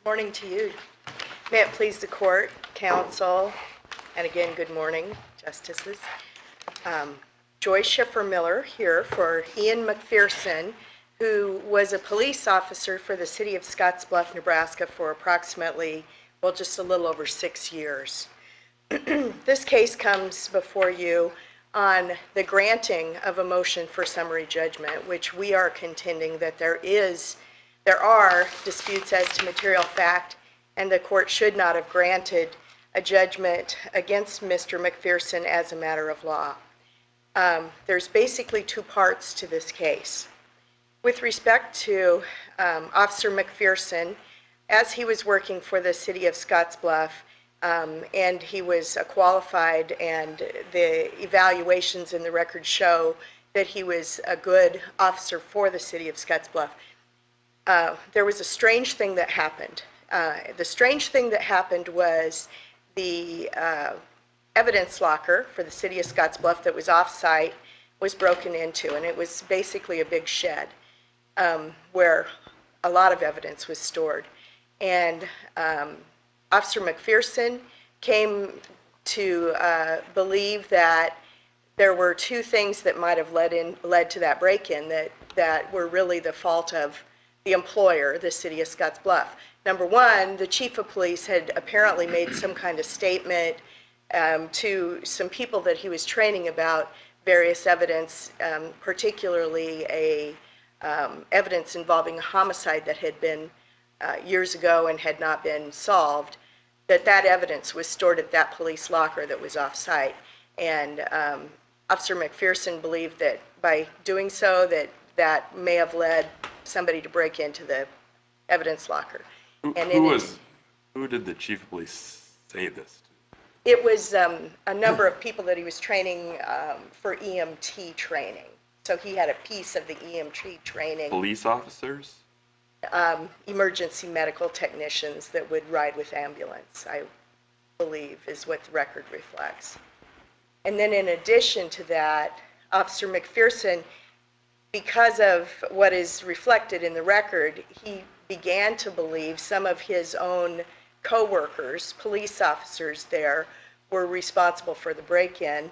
Morning to you. May it please the court, counsel, and again, good morning, justices. Joy Schiffer Miller here for Ian McPherson, who was a police officer for the city of Scottsbluff, Nebraska for approximately, well, just a little over 6 years. This case comes before you on the granting of a motion for summary judgment, which we are contending that there are disputes as to material fact, and the court should not have granted a judgment against Mr. McPherson as a matter of law. There's basically two parts to this case. With respect to Officer McPherson, as he was working for the city of Scottsbluff, and he was qualified, and the evaluations in the record show that he was a good officer for the city of Scottsbluff. There was a strange thing that happened. The strange thing that happened was the evidence locker for the city of Scottsbluff that was off-site was broken into, and it was basically a big shed where a lot of evidence was stored. And Officer McPherson came to believe that there were two things that might have led to that break-in that were really the fault of the employer, the city of Scottsbluff. Number one, the chief of police had apparently made some kind of statement to some people that he was training about various evidence, particularly evidence involving a homicide that had been years ago and had not been solved, that evidence was stored at that police locker that was off-site. And Officer McPherson believed that by doing so that may have led somebody to break into the evidence locker. Who did the chief of police say this to? It was a number of people that he was training for EMT training. So he had a piece of the EMT training. Police officers? Emergency medical technicians that would ride with ambulance, I believe, is what the record reflects. And then in addition to that, Officer McPherson, because of what is reflected in the record, he began to believe some of his own co-workers, police officers there, were responsible for the break-in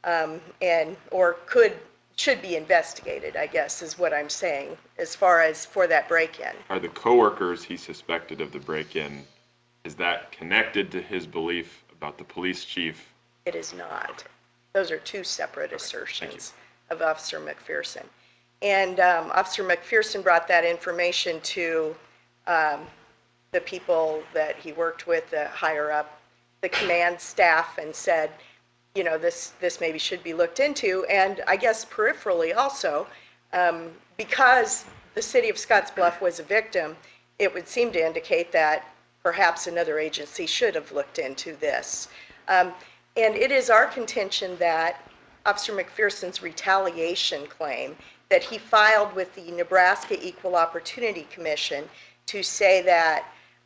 should be investigated, I guess, is what I'm saying, as far as for that break-in. Are the co-workers he suspected of the break-in, is that connected to his belief about the police chief? It is not. Those are two separate assertions of Officer McPherson. And Officer McPherson brought that information to the people that he worked with, the higher up, the command staff, and said, you know, this maybe should be looked into. And I guess peripherally also, because the city of Scottsbluff was a victim, it would seem to indicate that perhaps another agency should have looked into this. And it is our contention that Officer McPherson's retaliation claim that he filed with the Nebraska Equal Opportunity Commission to say that,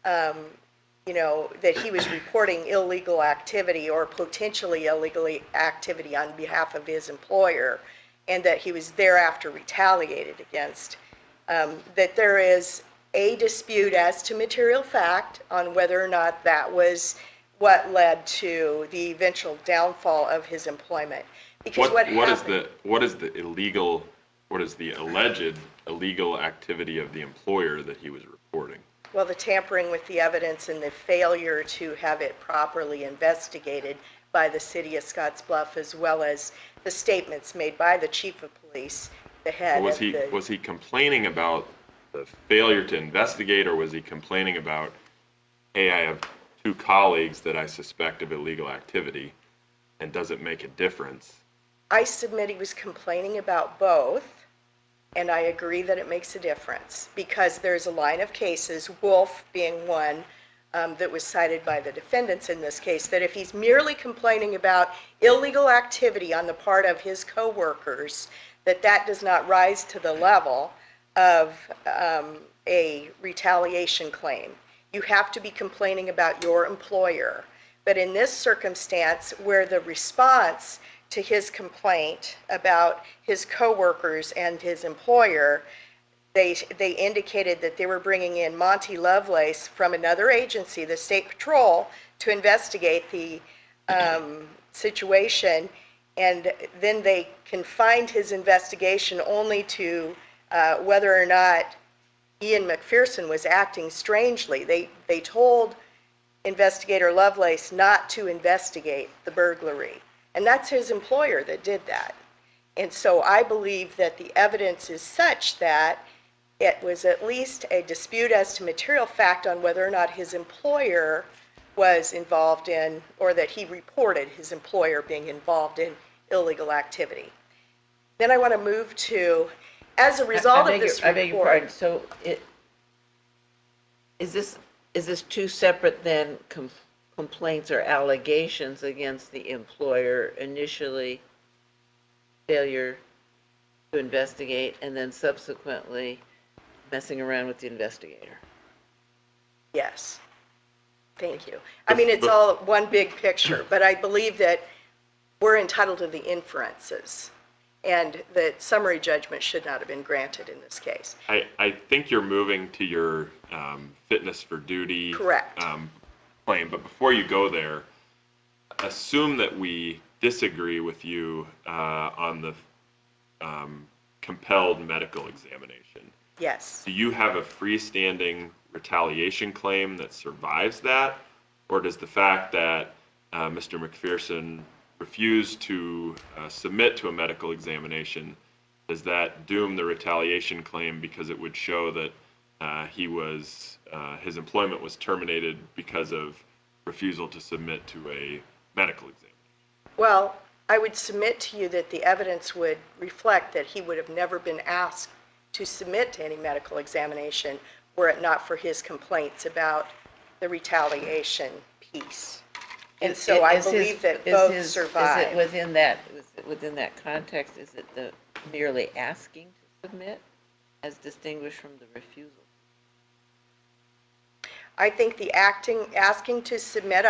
that he was reporting illegal activity or potentially illegal activity on behalf of his employer, and that he was thereafter retaliated against, that there is a dispute as to material fact on whether or not that was what led to the eventual downfall of his employment. Because what is the alleged illegal activity of the employer that he was reporting? Well, the tampering with the evidence and the failure to have it properly investigated by the city of Scottsbluff, as well as the statements made by the chief of police, the head was he complaining about the failure to investigate, or was he complaining about, hey, I have two colleagues that I suspect of illegal activity, and does it make a difference? I submit he was complaining about both, and I agree that it makes a difference, because there's a line of cases, Wolf being one, that was cited by the defendants in this case, that if he's merely complaining about illegal activity on the part of his co-workers, that does not rise to the level of a retaliation claim. You have to be complaining about your employer. But in this circumstance, where the response to his complaint about his co-workers and his employer they indicated that they were bringing in Monty Lovelace from another agency, the State Patrol, to investigate the situation, and then they confined his investigation only to whether or not Ian McPherson was acting strangely. They told investigator Lovelace not to investigate the burglary, and that's his employer that did that. And so I believe that the evidence is such that it was at least a dispute as to material fact on whether or not his employer was involved in, or that he reported his employer being involved in illegal activity. Then I want to move to, as a result of this I beg your report. pardon, so is this two separate then complaints or allegations against the employer? Initially, failure to investigate, and then subsequently messing around with the investigator? Yes. Thank you. I mean, it's all one big picture, but I believe that we're entitled to the inferences, and that summary judgment should not have been granted in this case. I think you're moving to your fitness for duty Correct. claim, but before you go there, assume that we disagree with you on the compelled medical examination. Yes. Do you have a freestanding retaliation claim that survives that? Or does the fact that Mr. McPherson refused to submit to a medical examination, does that doom the retaliation claim because it would show that his employment was terminated because of refusal to submit to a medical examination? Well, I would submit to you that the evidence would reflect that he would have never been asked to submit to any medical examination were it not for his complaints about the retaliation piece. And so I believe that both survive. Is it within that context, is it the merely asking to submit as distinguished from the refusal? I think the asking to submit,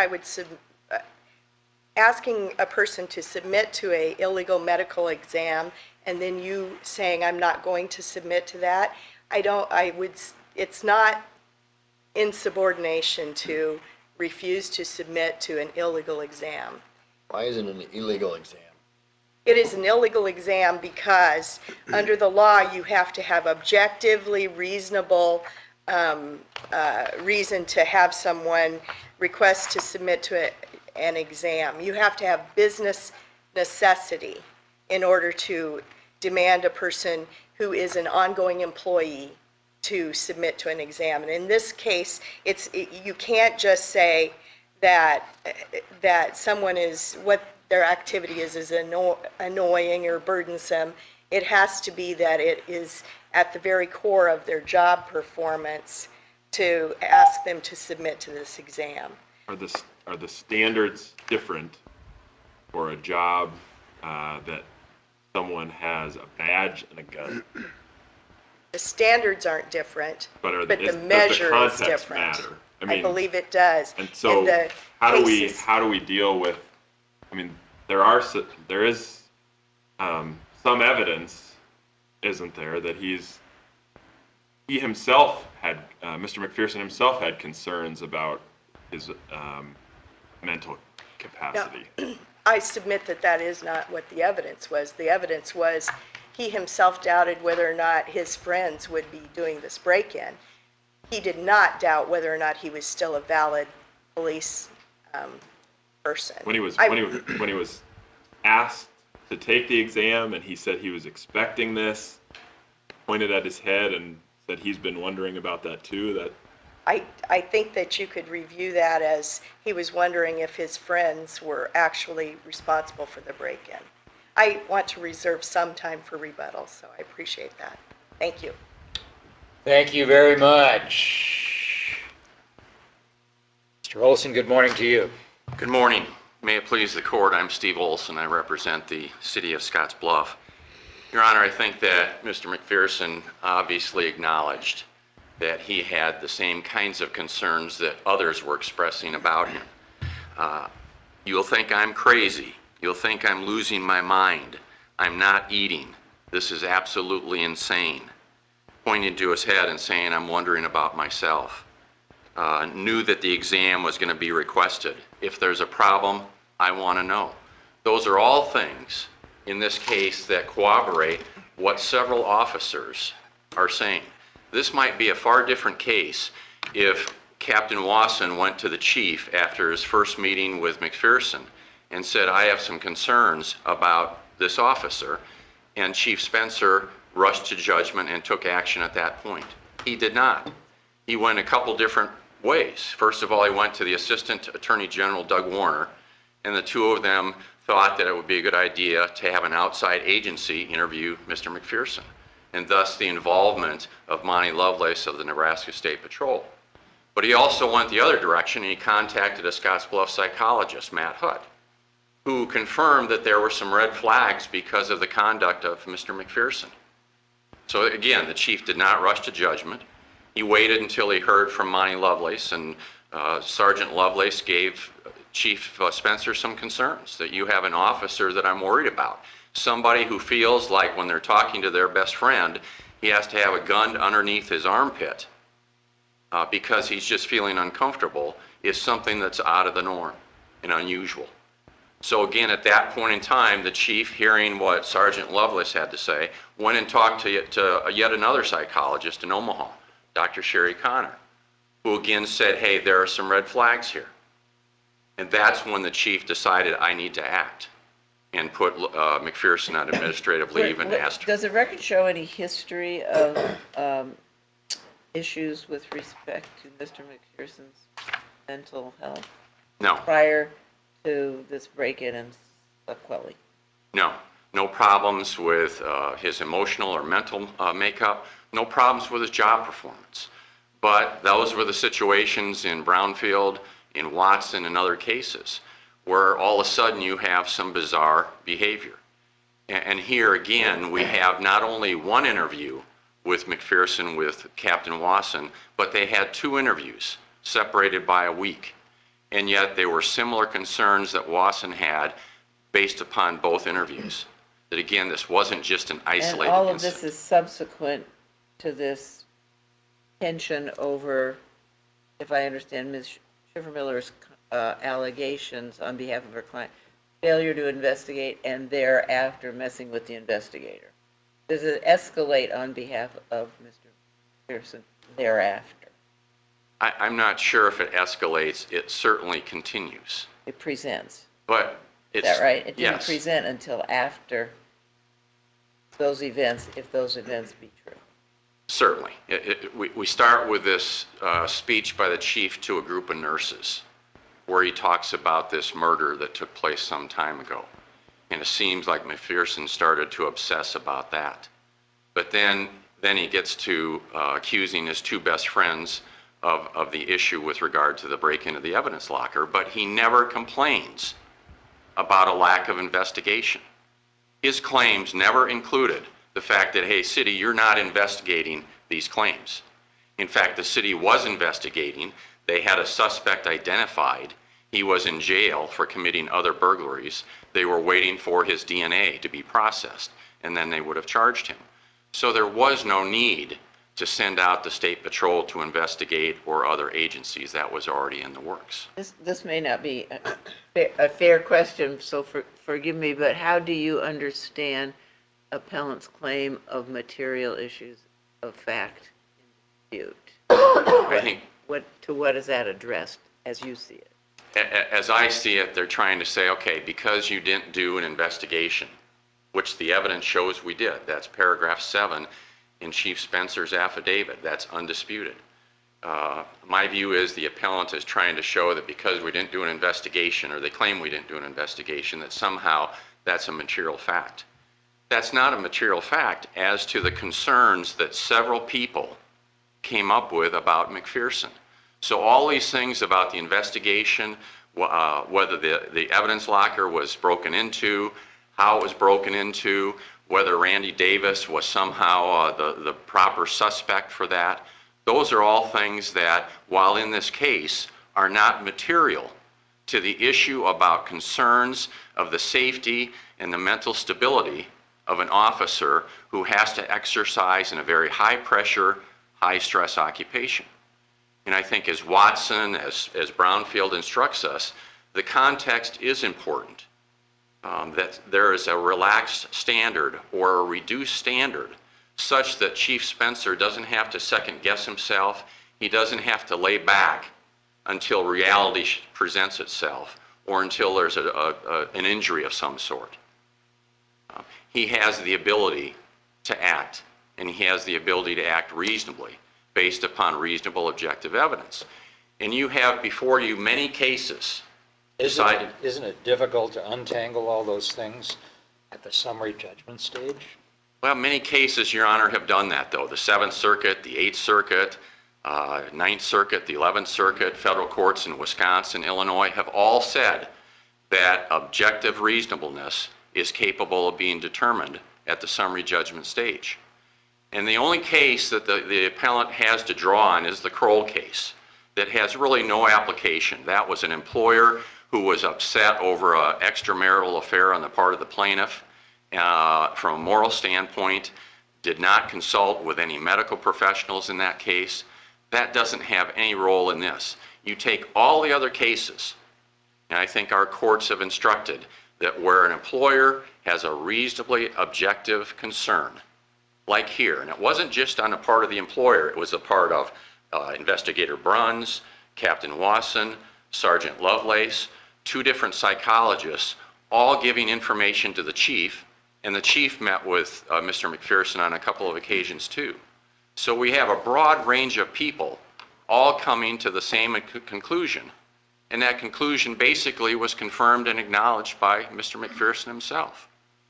asking a person to submit to a illegal medical exam and then you saying, I'm not going to submit to that, it's not insubordination to refuse to submit to an illegal exam. Why is it an illegal exam? It is an illegal exam because under the law, you have to have objectively reasonable reason to have someone request to submit to an exam. You have to have business necessity in order to demand a person who is an ongoing employee to submit to an exam. And in this case, you can't just say that someone is, what their activity is annoying or burdensome. It has to be that it is at the very core of their job performance to ask them to submit to this exam. Are the standards different for a job that someone has a badge and a gun? The standards aren't different, but the does measure the is context different. matter? I believe it does. And so how do we deal with, I mean, there is some evidence, isn't there, that he himself had, Mr. McPherson himself had concerns about his mental capacity. No, I submit that that is not what the evidence was. The evidence was he himself doubted whether or not his friends would be doing this break-in. He did not doubt whether or not he was still a valid police person. When he was asked to take the exam and he said he was expecting this, pointed at his head and said he's been wondering about that too, that I think that you could review that as he was wondering if his friends were actually responsible for the break-in. I want to reserve some time for rebuttal, so I appreciate that. Thank you. Thank you very much. Mr. Olson, good morning to you. Good morning. May it please the court, I'm Steve Olson. I represent the city of Scotts Bluff. Your Honor, I think that Mr. McPherson obviously acknowledged that he had the same kinds of concerns that others were expressing about him. You'll think I'm crazy. You'll think I'm losing my mind. I'm not eating. This is absolutely insane. pointing to his head and saying, "I'm wondering about myself." Knew that the exam was going to be requested. If there's a problem, I want to know. Those are all things in this case that corroborate what several officers are saying. This might be a far different case if Captain Wasson went to the chief after his first meeting with McPherson and said, "I have some concerns about this officer," and Chief Spencer rushed to judgment and took action at that point. He did not. He went a couple different ways. First of all, he went to the Assistant Attorney General, Doug Warner, and the two of them thought that it would be a good idea to have an outside agency interview Mr. McPherson, and thus the involvement of Monty Lovelace of the Nebraska State Patrol. But he also went the other direction, and he contacted a Scottsbluff psychologist, Matt Hutt, who confirmed that there were some red flags because of the conduct of Mr. McPherson. So again, the chief did not rush to judgment. He waited until he heard from Monty Lovelace, and Sergeant Lovelace gave Chief Spencer some concerns, that you have an officer that I'm worried about. Somebody who feels like when they're talking to their best friend, he has to have a gun underneath his armpit because he's just feeling uncomfortable is something that's out of the norm and unusual. So again, at that point in time, the chief, hearing what Sergeant Lovelace had to say, went and talked to yet another psychologist in Omaha, Dr. Sherry Connor, who again said, "Hey, there are some red flags here." And that's when the chief decided, I need to act, and put McPherson on administrative leave and asked. Does the record show any history of issues with respect to Mr. McPherson's mental health No, prior to this break-in in Sequelly? no problems with his emotional or mental makeup, no problems with his job performance. But those were the situations in Brownfield, in Watson, and other cases where all of a sudden you have some bizarre behavior. And here again, we have not only one interview with McPherson with Captain Wasson, but they had two interviews separated by a week. And yet they were similar concerns that Wasson had based upon both interviews. That again, this wasn't just an isolated And all of incident. this is subsequent to this tension over, if I understand Ms. Schiffer-Miller's allegations on behalf of her client, failure to investigate and thereafter messing with the investigator. Does it escalate on behalf of Mr. Pearson thereafter? I'm not sure if it escalates. It certainly continues. It presents. But Is it's. that right? It didn't Yes. present until after those events, if those events be true. Certainly. We start with this speech by the chief to a group of nurses where he talks about this murder that took place some time ago. And it seems like McPherson started to obsess about that. But then he gets to accusing his two best friends of the issue with regard to the break-in of the evidence locker, but he never complains about a lack of investigation. His claims never included the fact that, hey, city, you're not investigating these claims. In fact, the city was investigating. They had a suspect identified. He was in jail for committing other burglaries. They were waiting for his DNA to be processed, and then they would have charged him. So there was no need to send out the state patrol to investigate or other agencies. That was already in the works. This may not be a fair question, so forgive me, but how do you understand appellant's claim of material issues of fact in dispute? I think, To what is that addressed, as you see it? as I see it, they're trying to say, okay, because you didn't do an investigation, which the evidence shows we did. That's paragraph 7 in Chief Spencer's affidavit. That's undisputed. My view is the appellant is trying to show that because we didn't do an investigation, or they claim we didn't do an investigation, that somehow that's a material fact. That's not a material fact as to the concerns that several people came up with about McPherson. So all these things about the investigation, whether the evidence locker was broken into, how it was broken into, whether Randy Davis was somehow the proper suspect for that, those are all things that, while in this case, are not material to the issue about concerns of the safety and the mental stability of an officer who has to exercise in a very high-pressure, high-stress occupation. And I think as Watson, as Brownfield instructs us, the context is important. That there is a relaxed standard or a reduced standard such that Chief Spencer doesn't have to second-guess himself. He doesn't have to lay back until reality presents itself or until there's an injury of some sort. He has the ability to act, and he has the ability to act reasonably based upon reasonable objective evidence. And you have before you many cases decided. Isn't it difficult to untangle all those things at the summary judgment stage? Well, many cases, Your Honor, have done that, though. The Seventh Circuit, the Eighth Circuit, Ninth Circuit, the 11th Circuit, federal courts in Wisconsin, Illinois, have all said that objective reasonableness is capable of being determined at the summary judgment stage. And the only case that the appellant has to draw on is the Kroll case that has really no application. That was an employer who was upset over an extramarital affair on the part of the plaintiff from a moral standpoint, did not consult with any medical professionals in that case. That doesn't have any role in this. You take all the other cases, and I think our courts have instructed that where an employer has a reasonably objective concern, like here, and it wasn't just on the part of the employer, it was a part of Investigator Bruns, Captain Wasson, Sergeant Lovelace, 2 different psychologists, all giving information to the chief, and the chief met with Mr. McPherson on a couple of occasions too. So we have a broad range of people all coming to the same conclusion, and that conclusion basically was confirmed and acknowledged by Mr. McPherson himself.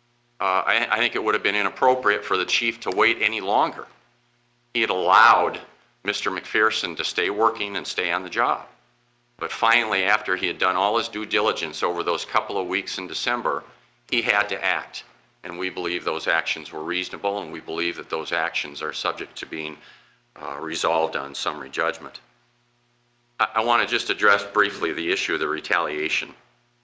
I think it would have been inappropriate for the chief to wait any longer. He had allowed Mr. McPherson to stay working and stay on the job. But finally, after he had done all his due diligence over those couple of weeks in December, he had to act. And we believe those actions were reasonable, and we believe that those actions are subject to being resolved on summary judgment. I want to just address briefly the issue of the retaliation.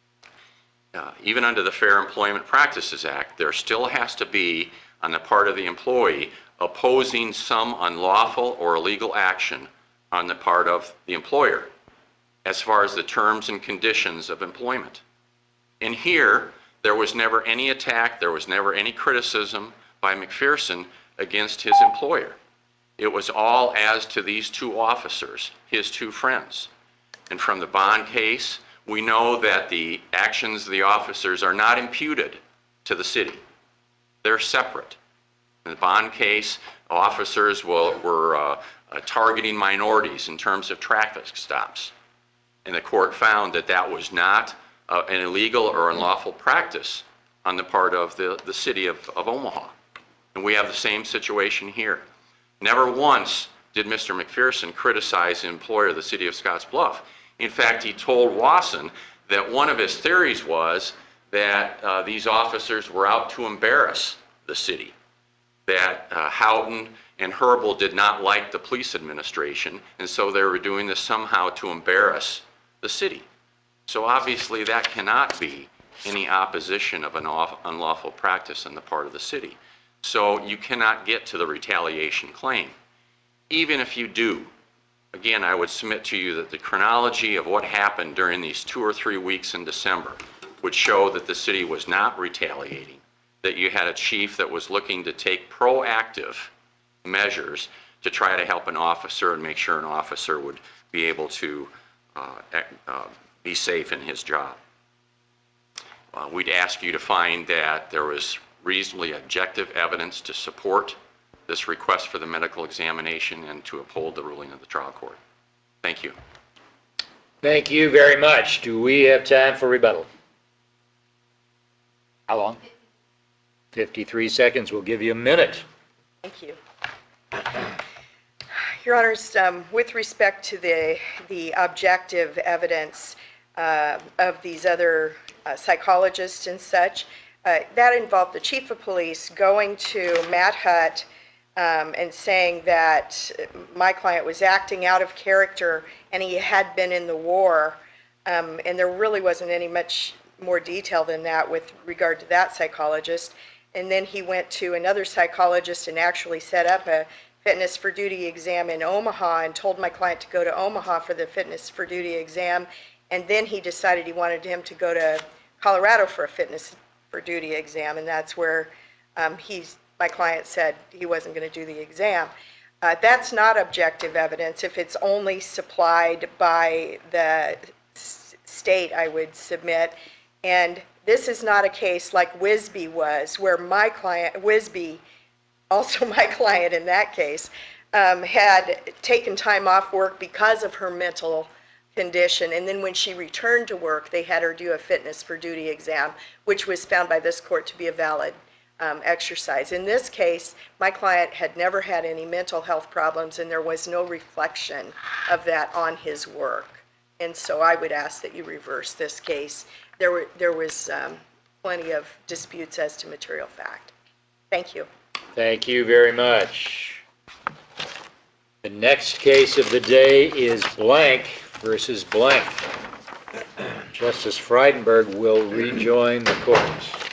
Even under the Fair Employment Practices Act, there still has to be, on the part of the employee, opposing some unlawful or illegal action on the part of the employer, as far as the terms and conditions of employment. And here, there was never any attack, there was never any criticism by McPherson against his employer. It was all as to these 2 officers, his 2 friends. And from the Bond case, we know that the actions of the officers are not imputed to the city. They're separate. In the Bond case, officers were targeting minorities in terms of traffic stops. And the court found that that was not an illegal or unlawful practice on the part of the city of Omaha. And we have the same situation here. Never once did Mr. McPherson criticize the employer, the city of Scottsbluff. In fact, he told Wasson that one of his theories was that these officers were out to embarrass the city, that Houghton and Herbal did not like the police administration, and so they were doing this somehow to embarrass the city. So obviously that cannot be any opposition of an unlawful practice on the part of the city. So you cannot get to the retaliation claim. Even if you do, again, I would submit to you that the chronology of what happened during these 2 or 3 weeks in December would show that the city was not retaliating, that you had a chief that was looking to take proactive measures to try to help an officer and make sure an officer would be able to be safe in his job. We'd ask you to find that there was reasonably objective evidence to support this request for the medical examination and to uphold the ruling of the trial court. Thank you. Thank you very much. Do we have time for rebuttal? How long? 53 seconds. We'll give you a minute. Thank you. Your Honors, with respect to the objective evidence of these other psychologists and such, that involved the chief of police going to Matt Hutt and saying that my client was acting out of character and he had been in the war, and there really wasn't any much more detail than that with regard to that psychologist. and then he went to another psychologist and actually set up a fitness for duty exam in Omaha and told my client to go to Omaha for the fitness for duty exam. And then he decided he wanted him to go to Colorado for a fitness for duty exam, and that's where my client said he wasn't going to do the exam. That's not objective evidence. If it's only supplied by the state, I would submit. And this is not a case like Wisby was, where my client, Wisby, also my client in that case, had taken time off work because of her mental condition, and then when she returned to work, they had her do a fitness for duty exam, which was found by this court to be a valid exercise. In this case, my client had never had any mental health problems, and there was no reflection of that on his work. And so I would ask that you reverse this case. There was plenty of disputes as to material fact. Thank you. Thank you very much. The next case of the day is Blank versus Blank. Justice Frydenberg will rejoin the court.